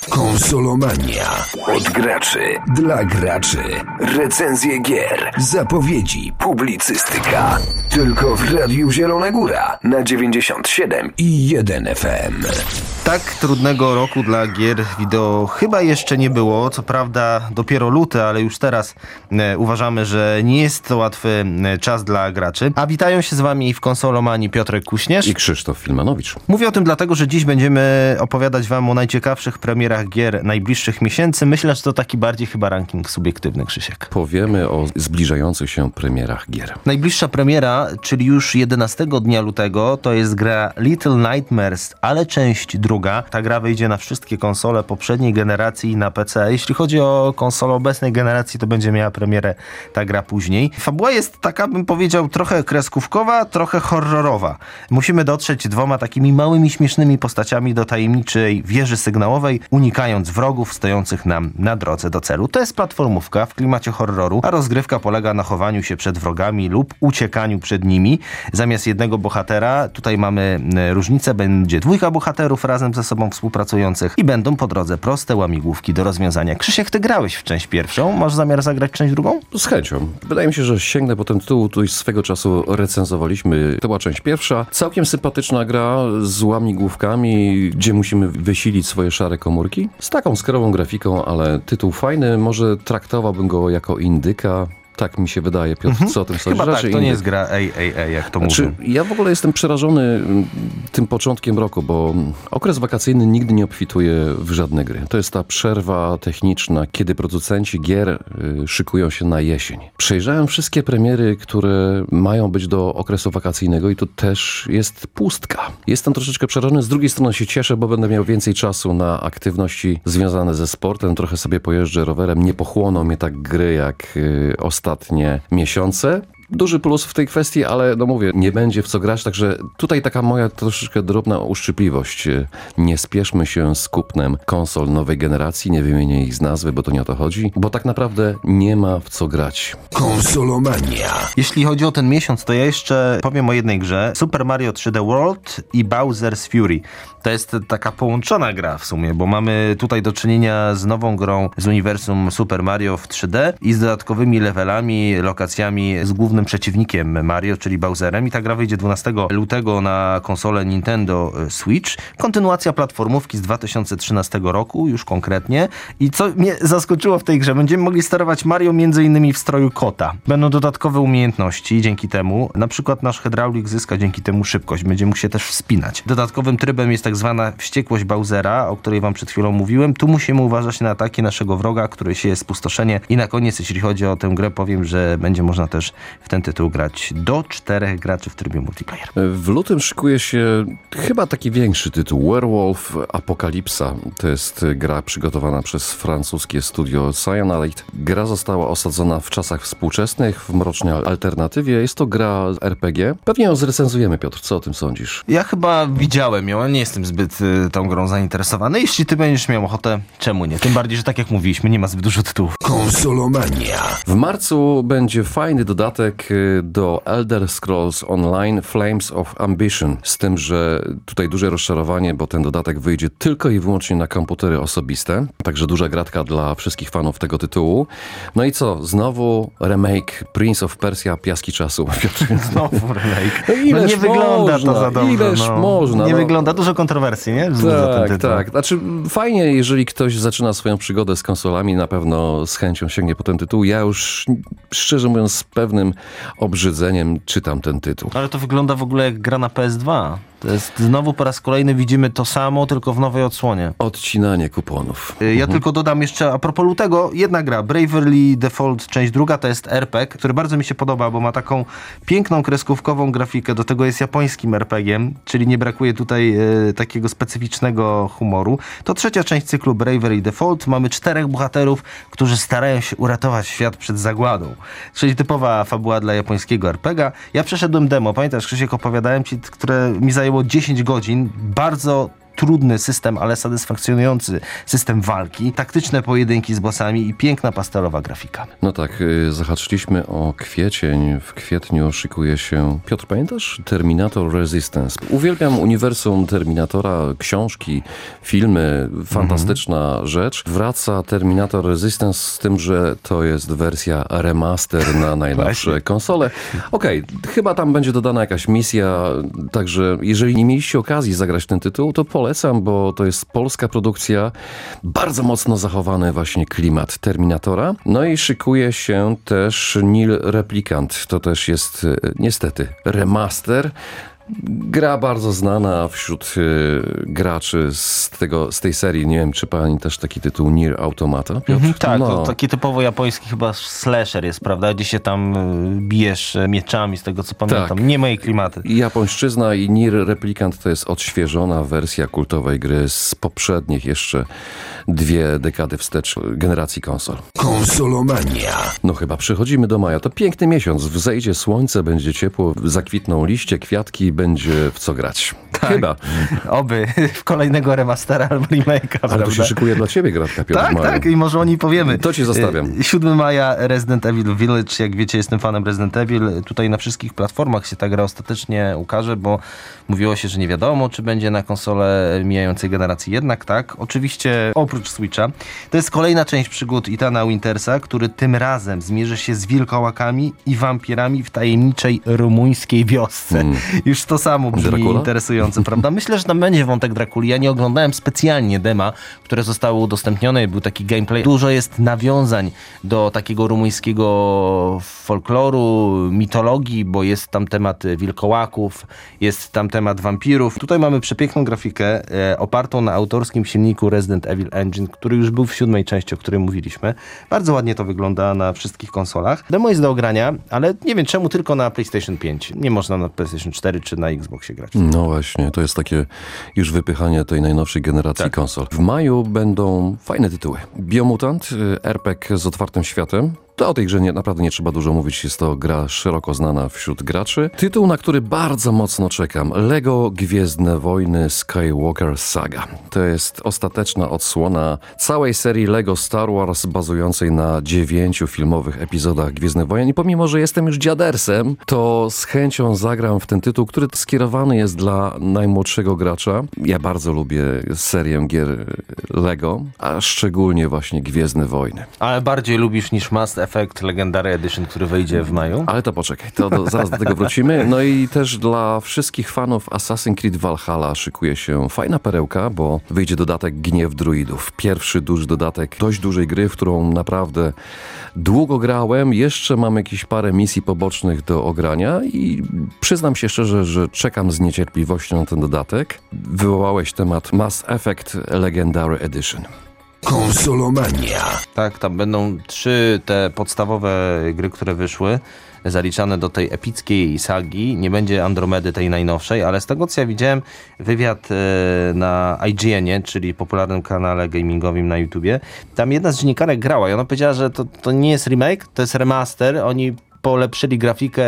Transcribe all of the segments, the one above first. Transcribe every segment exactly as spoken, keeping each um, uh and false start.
Konsolomania. Od graczy dla graczy. Recenzje gier, zapowiedzi, publicystyka. Tylko w Radiu Zielona Góra na dziewięćdziesiąt siedem i jeden F M. Tak trudnego roku dla gier wideo chyba jeszcze nie było. Co prawda dopiero luty, ale już teraz e, uważamy, że nie jest to łatwy e, czas dla graczy. A witają się z wami w Konsolomanii Piotrek Kuśnierz i Krzysztof Filmanowicz. Mówię o tym dlatego, że dziś będziemy opowiadać wam o najciekawszych premierach gier najbliższych miesięcy. Myślę, że to taki bardziej chyba ranking subiektywny, Krzysiek. Powiemy o zbliżających się premierach gier. Najbliższa premiera, czyli już jedenastego dnia lutego, to jest gra Little Nightmares, ale część druga. Ta gra wyjdzie na wszystkie konsole poprzedniej generacji i na P C. Jeśli chodzi o konsolę obecnej generacji, to będzie miała premierę ta gra później. Fabuła jest taka, bym powiedział, trochę kreskówkowa, trochę horrorowa. Musimy dotrzeć dwoma takimi małymi, śmiesznymi postaciami do tajemniczej wieży sygnałowej, unikając wrogów stojących nam na drodze do celu. To jest platformówka w klimacie horroru, a rozgrywka polega na chowaniu się przed wrogami lub uciekaniu przed nimi. Zamiast jednego bohatera, tutaj mamy różnicę, będzie dwójka bohaterów razem ze sobą współpracujących i będą po drodze proste łamigłówki do rozwiązania. Krzysiek, ty grałeś w część pierwszą, masz zamiar zagrać część drugą? Z chęcią. Wydaje mi się, że sięgnę po ten tytuł, tu już swego czasu recenzowaliśmy. To była część pierwsza. Całkiem sympatyczna gra z łamigłówkami, gdzie musimy wysilić swoje szare komórki. Z taką skromną grafiką, ale tytuł fajny. Może traktowałbym go jako indyka. Tak mi się wydaje. Piotr, mhm. co o tym sądzisz? Chyba tak, to nie jest gra ej, ej, ej, jak to znaczy, mówią. Ja w ogóle jestem przerażony tym początkiem roku, bo okres wakacyjny nigdy nie obfituje w żadne gry. To jest ta przerwa techniczna, kiedy producenci gier szykują się na jesień. Przejrzałem wszystkie premiery, które mają być do okresu wakacyjnego i to też jest pustka. Jestem troszeczkę przerażony, z drugiej strony się cieszę, bo będę miał więcej czasu na aktywności związane ze sportem. Trochę sobie pojeżdżę rowerem. Nie pochłoną mnie tak gry jak y, ostatnie miesiące. Duży plus w tej kwestii, ale no mówię, nie będzie w co grać, także tutaj taka moja troszeczkę drobna uszczypliwość. Nie spieszmy się z kupnem konsol nowej generacji, nie wymienię ich z nazwy, bo to nie o to chodzi, bo tak naprawdę nie ma w co grać. Konsolomania. Jeśli chodzi o ten miesiąc, to ja jeszcze powiem o jednej grze. Super Mario trzy D World i Bowser's Fury. To jest taka połączona gra w sumie, bo mamy tutaj do czynienia z nową grą z uniwersum Super Mario w trzy D i z dodatkowymi levelami, lokacjami z głównym przeciwnikiem Mario, czyli Bowserem. I ta gra wyjdzie dwunastego lutego na konsolę Nintendo Switch. Kontynuacja platformówki z dwa tysiące trzynastego roku, już konkretnie. I co mnie zaskoczyło w tej grze, będziemy mogli sterować Mario między innymi w stroju kota. Będą dodatkowe umiejętności dzięki temu. Na przykład nasz hydraulik zyska dzięki temu szybkość. Będzie mógł się też wspinać. Dodatkowym trybem jest tak zwana wściekłość Bowsera, o której wam przed chwilą mówiłem. Tu musimy uważać na ataki naszego wroga, który sieje spustoszenie. I na koniec, jeśli chodzi o tę grę, powiem, że będzie można też w ten tytuł grać do czterech graczy w trybie multiplayer. W lutym szykuje się chyba taki większy tytuł. Werewolf Apocalypsa. To jest gra przygotowana przez francuskie studio Cyanide. Gra została osadzona w czasach współczesnych, w mrocznej alternatywie. Jest to gra er pe gie. Pewnie ją zrecenzujemy, Piotr. Co o tym sądzisz? Ja chyba widziałem ją, ale nie jestem zbyt y, tą grą zainteresowany. Jeśli ty będziesz miał ochotę, czemu nie? Tym bardziej, że tak jak mówiliśmy, nie ma zbyt dużo tytułów. Konsolomania. W marcu będzie fajny dodatek do Elder Scrolls Online Flames of Ambition. Z tym, że tutaj duże rozczarowanie, bo ten dodatek wyjdzie tylko i wyłącznie na komputery osobiste. Także duża gratka dla wszystkich fanów tego tytułu. No i co? Znowu remake Prince of Persia Piaski Czasu. Znowu remake. No ileż no nie wygląda można, to za dobrze. Ileż no. można. Nie no. wygląda. Dużo kontrowersji, nie? Tak, tak. Znaczy fajnie, jeżeli ktoś zaczyna swoją przygodę z konsolami, na pewno z chęcią sięgnie po ten tytuł. Ja już, szczerze mówiąc, z pewnym obrzydzeniem czytam ten tytuł. Ale to wygląda w ogóle jak gra na P S dwa. To jest znowu po raz kolejny widzimy to samo, tylko w nowej odsłonie. Odcinanie kuponów. Ja mhm. tylko dodam jeszcze a propos lutego, jedna gra, Bravely Default, część druga, to jest er pe gie, który bardzo mi się podoba, bo ma taką piękną kreskówkową grafikę, do tego jest japońskim er pe gie em, czyli nie brakuje tutaj e, takiego specyficznego humoru. To trzecia część cyklu Bravely Default. Mamy czterech bohaterów, którzy starają się uratować świat przed zagładą. Czyli typowa fabuła dla japońskiego er pe gie. Ja przeszedłem demo, pamiętasz, Krzysiek, opowiadałem ci, które mi zajęło dziesięć godzin, bardzo trudny system, ale satysfakcjonujący system walki, taktyczne pojedynki z bossami i piękna pastelowa grafika. No tak, y, zahaczyliśmy o kwiecień. W kwietniu szykuje się, Piotr, pamiętasz? Terminator Resistance. Uwielbiam uniwersum Terminatora, książki, filmy, fantastyczna mhm. rzecz. Wraca Terminator Resistance z tym, że to jest wersja remaster na najnowsze konsole. Okej, okay, chyba tam będzie dodana jakaś misja, także jeżeli nie mieliście okazji zagrać ten tytuł, to polecam, bo to jest polska produkcja, bardzo mocno zachowany właśnie klimat Terminatora. No i szykuje się też Nier Replicant. To też jest niestety remaster. Gra bardzo znana wśród y, graczy z, tego, z tej serii. Nie wiem, czy pani też taki tytuł Nier Automata, Piotr? Mhm, tak, no. to taki typowo japoński chyba slasher jest, prawda? Gdzie się tam y, bijesz mieczami, z tego co pamiętam. Tak. Nie moje klimaty. Japońszczyzna i Nier Replicant to jest odświeżona wersja kultowej gry z poprzednich jeszcze dwie dekady wstecz generacji konsol. Konsolomania. No chyba przechodzimy do maja. To piękny miesiąc. Wzejdzie słońce, będzie ciepło, zakwitną liście, kwiatki, będzie w co grać. Tak. Chyba. Oby w kolejnego remastera albo remake'a, Ale prawda? to się szykuje dla ciebie gratka, Piotr. Tak, Maju. tak, i może o niej powiemy. To ci zostawiam. siódmego maja Resident Evil Village. Jak wiecie, jestem fanem Resident Evil. Tutaj na wszystkich platformach się ta gra ostatecznie ukaże, bo mówiło się, że nie wiadomo, czy będzie na konsolę mijającej generacji. Jednak tak, oczywiście oprócz Switcha. To jest kolejna część przygód Ethana Wintersa, który tym razem zmierzy się z wilkołakami i wampirami w tajemniczej rumuńskiej wiosce. Hmm. Już to samo brzmi Dracula? Interesujące, prawda? Myślę, że tam będzie wątek Drakuli. Ja nie oglądałem specjalnie dema, które zostały udostępnione. Był taki gameplay. Dużo jest nawiązań do takiego rumuńskiego folkloru, mitologii, bo jest tam temat wilkołaków, jest tam temat wampirów. Tutaj mamy przepiękną grafikę e, opartą na autorskim silniku Resident Evil Engine, który już był w siódmej części, o której mówiliśmy. Bardzo ładnie to wygląda na wszystkich konsolach. Demo jest do ogrania, ale nie wiem czemu tylko na PlayStation pięć. Nie można na PlayStation cztery czy na Xboxie grać. No właśnie, to jest takie już wypychanie tej najnowszej generacji tak. konsol. W maju będą fajne tytuły. Biomutant, er pe gie z otwartym światem. To o tej grze nie, naprawdę nie trzeba dużo mówić, jest to gra szeroko znana wśród graczy. Tytuł, na który bardzo mocno czekam. Lego Gwiezdne Wojny Skywalker Saga. To jest ostateczna odsłona całej serii Lego Star Wars bazującej na dziewięciu filmowych epizodach Gwiezdnych Wojen. I pomimo, że jestem już dziadersem, to z chęcią zagram w ten tytuł, który skierowany jest dla najmłodszego gracza. Ja bardzo lubię serię gier Lego, a szczególnie właśnie Gwiezdne Wojny. Ale bardziej lubisz niż Mass Effect Legendary Edition, który wyjdzie w maju. Ale to poczekaj, to do, zaraz do tego wrócimy. No i też dla wszystkich fanów Assassin's Creed Valhalla szykuje się fajna perełka, bo wyjdzie dodatek Gniew Druidów. Pierwszy duży dodatek dość dużej gry, w którą naprawdę długo grałem. Jeszcze mam jakieś parę misji pobocznych do ogrania i przyznam się szczerze, że czekam z niecierpliwością na ten dodatek. Wywołałeś temat Mass Effect Legendary Edition. Konsolomania. Tak, tam będą trzy te podstawowe gry, które wyszły, zaliczane do tej epickiej sagi. Nie będzie Andromedy tej najnowszej, ale z tego co ja widziałem wywiad na I G N-ie, czyli popularnym kanale gamingowym na YouTubie, tam jedna z dziennikarek grała i ona powiedziała, że to, to nie jest remake, to jest remaster. Oni polepszyli grafikę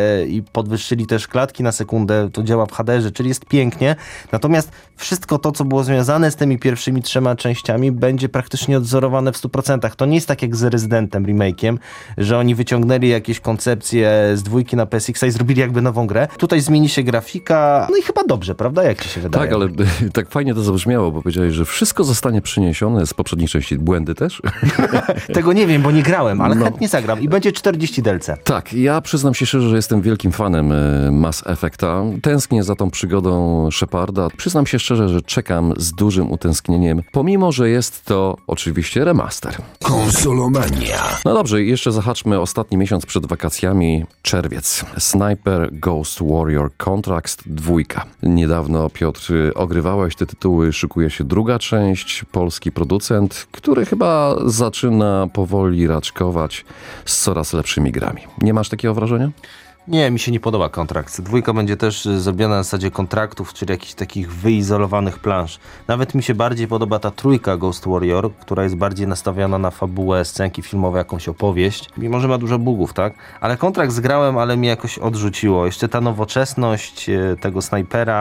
i podwyższyli też klatki na sekundę, to działa w H D R ze, czyli jest pięknie. Natomiast wszystko to, co było związane z tymi pierwszymi trzema częściami, będzie praktycznie odzorowane w stu procentach. To nie jest tak jak z Rezydentem remake'iem, że oni wyciągnęli jakieś koncepcje z dwójki na P S X i zrobili jakby nową grę. Tutaj zmieni się grafika, no i chyba dobrze, prawda? Jak ci się wydaje? Tak, ale tak fajnie to zabrzmiało, bo powiedziałeś, że wszystko zostanie przeniesione z poprzednich części. Błędy też? Tego nie wiem, bo nie grałem, ale no. chętnie zagram i będzie czterdzieści D L C. Tak, ja przyznam się szczerze, że jestem wielkim fanem Mass Effecta. Tęsknię za tą przygodą Sheparda. Przyznam się szczerze, że czekam z dużym utęsknieniem, pomimo, że jest to oczywiście remaster. Konsolomania. No dobrze, jeszcze zahaczmy ostatni miesiąc przed wakacjami. Czerwiec. Sniper Ghost Warrior Contracts dwójka. Niedawno, Piotr, ogrywałeś te tytuły, szykuje się druga część. Polski producent, który chyba zaczyna powoli raczkować z coraz lepszymi grami. Nie masz takiego wrażenia? Nie, mi się nie podoba kontrakt. Dwójka będzie też zrobiona na zasadzie kontraktów, czyli jakichś takich wyizolowanych plansz. Nawet mi się bardziej podoba ta trójka Ghost Warrior, która jest bardziej nastawiona na fabułę, scenki filmowe, jakąś opowieść. Mimo że ma dużo bugów, tak? Ale kontrakt zgrałem, ale mnie jakoś odrzuciło. Jeszcze ta nowoczesność tego snajpera,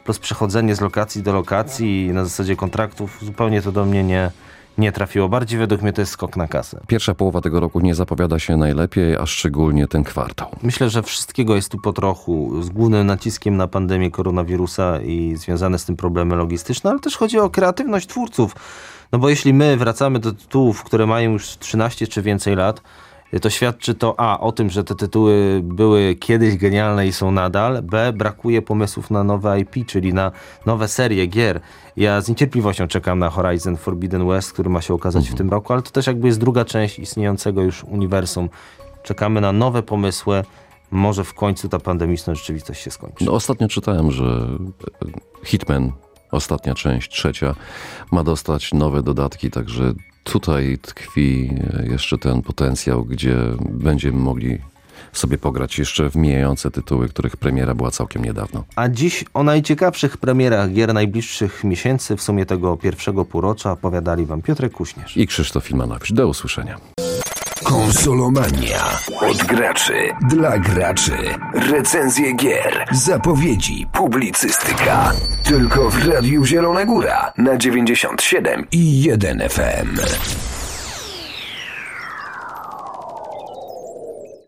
plus przechodzenie z lokacji do lokacji na zasadzie kontraktów, zupełnie to do mnie nie, nie trafiło. Bardziej według mnie to jest skok na kasę. Pierwsza połowa tego roku nie zapowiada się najlepiej, a szczególnie ten kwartał. Myślę, że wszystkiego jest tu po trochu, z głównym naciskiem na pandemię koronawirusa i związane z tym problemy logistyczne, ale też chodzi o kreatywność twórców. No bo jeśli my wracamy do tytułów, które mają już trzynaście czy więcej lat, to świadczy to a. o tym, że te tytuły były kiedyś genialne i są nadal, b. brakuje pomysłów na nowe I P, czyli na nowe serie gier. Ja z niecierpliwością czekam na Horizon Forbidden West, który ma się okazać mhm. w tym roku, ale to też jakby jest druga część istniejącego już uniwersum. Czekamy na nowe pomysły. Może w końcu ta pandemiczna rzeczywistość się skończy. No, ostatnio czytałem, że Hitman, ostatnia część, trzecia, ma dostać nowe dodatki, także tutaj tkwi jeszcze ten potencjał, gdzie będziemy mogli sobie pograć jeszcze w mijające tytuły, których premiera była całkiem niedawno. A dziś o najciekawszych premierach gier najbliższych miesięcy, w sumie tego pierwszego półrocza, opowiadali wam Piotrek Kuśnierz i Krzysztof Filmanowicz. Do usłyszenia. Konsolomania. Od graczy dla graczy. Recenzje gier, zapowiedzi, publicystyka. Tylko w Radiu Zielona Góra na dziewięćdziesiąt siedem i jeden F M.